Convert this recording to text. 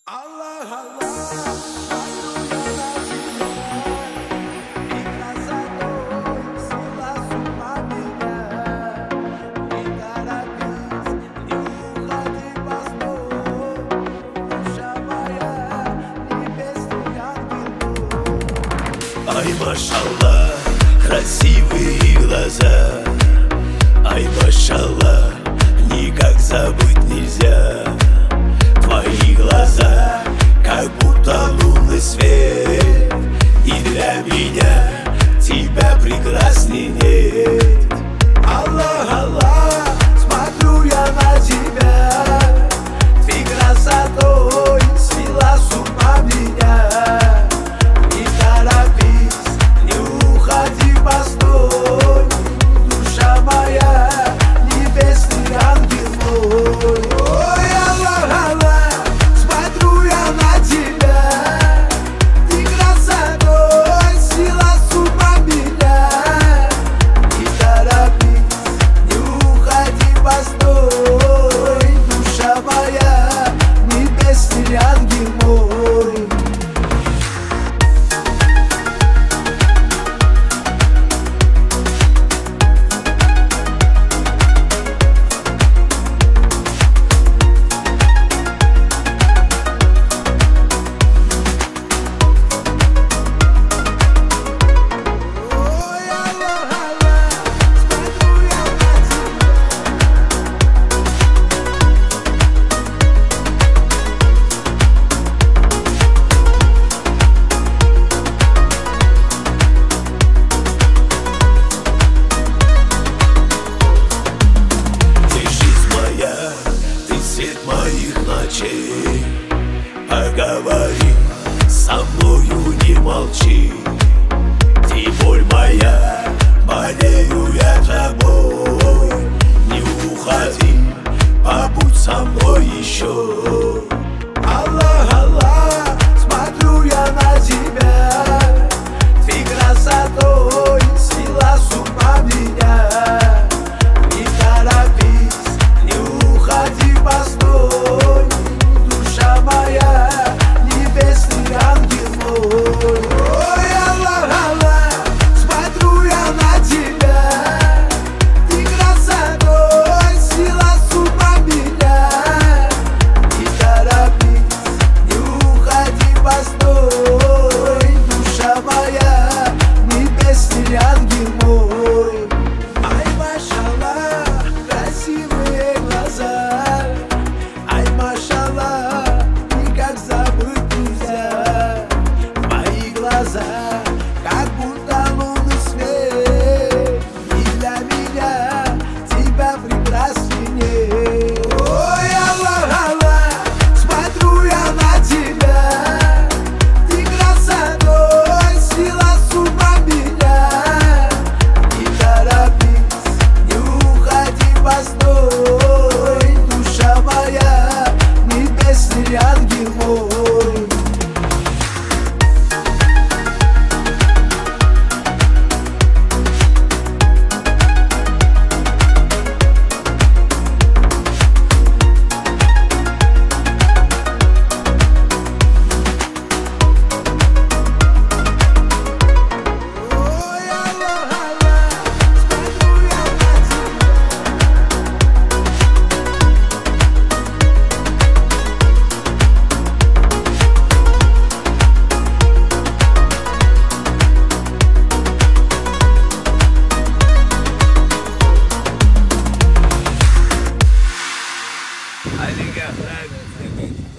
Allah Allah, ayúdala e trazador, sila sua minha, e carabis, e urra de pastor, шабая, и бестрян гилбо. Ай, машаллах, красивые глаза. Ай, машаллах, никак забыть нельзя. Твои глаза, как будто лунный свет, и для меня тебя прекрасней нет. Аллах, Аллах, смотрю я на тебя, ты красотой свела с ума меня. Не торопись, не уходи, постой, душа моя, небесный ангел мой. Ой, Аллах, Аллах, смотрю я на тебя, ты красотой свела с ума меня. Не торопись, не уходи, постой, душа моя, небесный ангел мой. Ой, Аллах, Аллах, смотрю я на тебя. Ты жизнь моя, ты свет моих ночей. Поговори со мною, не молчи. Ты боль моя, болею я тобой. Не уходи, побудь со мной еще. Аллах, Аллах, смотрю я на тебя, ты красотой свела с ума меня. Не торопись, не уходи, постой, душа моя, небесный ангел мой. Ой, Аллах, Аллах, смотрю я на тебя, ты красотой свела с ума меня. Не торопись, не уходи, постой, душа моя, небесный ангел мой. Ай, машаллах, красивые глаза, ай, машаллах, никак забыть нельзя. Твои глаза, как будто лунный свет, и для меня тебя прекрасней нет. Ой, Аллах, Аллах, смотрю я на тебя, ты красотой свела с ума меня. Не торопись, не уходи, постой, душа моя, небесный ангел мой. Ой, Аллах, Аллах, смотрю я на тебя. Алига,